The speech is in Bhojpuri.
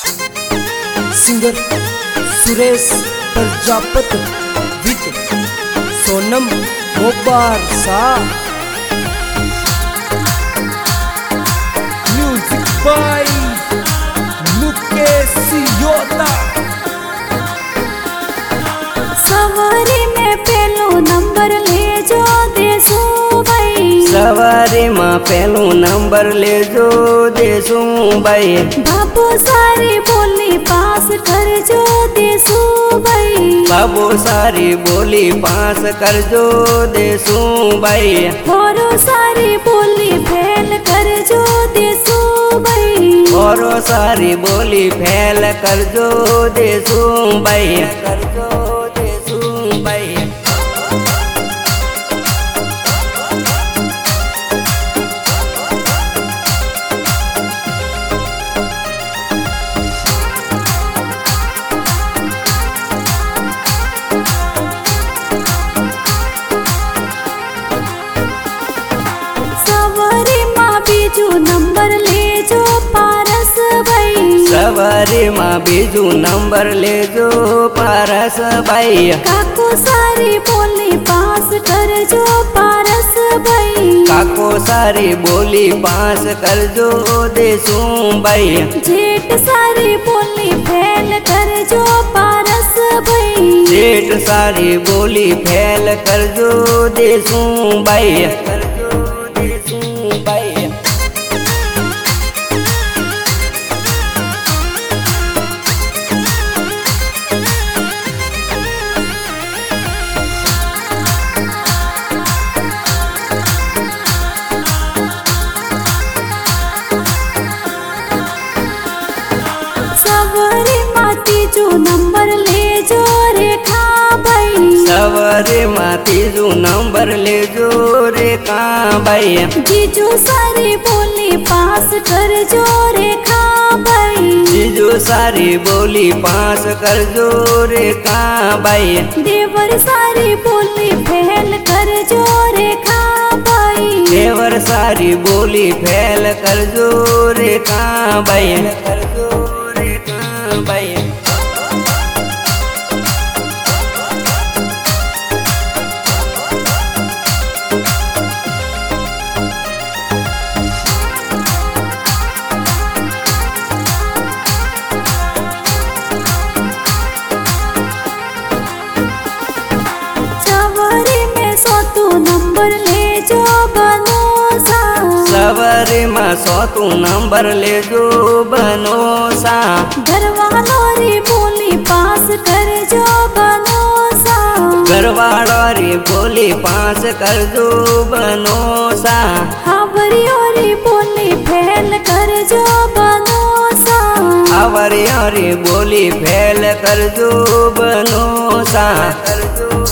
Singer Suresh Prajapati with Sonam Mobarsa. Music by Mukesh Yota. सवारी में पहलो नंबर ले जो देसू भाई, सवारी में पहलो नंबर ले जो देसू भाई। बाबू सारी बोली पास कर जो देसू भाई, बाबू सारी बोली पास कर जो देसू भाई। और सारी बोली फेल कर जो देसू भाई, और सारी बोली फैल कर जो देसू भाई। कर जो देसू भाई। सवारी माँ बीजू नंबर ले जो पारस भाई, सवारी माँ बीजू नंबर ले जो पारस भाई। काको सारी बोली पास कर जो पारस भाई, काको सारी बोली पास कर जो देसू भाई। जेठ सारी बोली फेल कर जो पारस भाई, जेठ सारी बोली फैल कर जो देसू भाई। कर जो देसू भाई। सवारी माती जो नंबर ले जो रेखा भाई, सवारी माती जो नंबर ले जो रेखा भाई। जीजू सारी बोली पास कर जो रेखा भाई, जीजू सारी बोली पास कर जो रेखा भाई। देवर सारी बोली फेल कर जो रेखा भाई, देवर सारी बोली फैल कर जो रेखा भाई। कर जो रेखा भाई। सवारी में सोतू नंबर ले जो बनोसा, सवारी में सोतू नंबर ले जो बनोसा। घरवालों री बोली पास कर जो बनोसा, घरवालों री बोली पास कर जो बनोसा। हावरियों री बोली फेल कर जो बनोसा, आवरी बोली फैल कर जो बनोसा। कर जो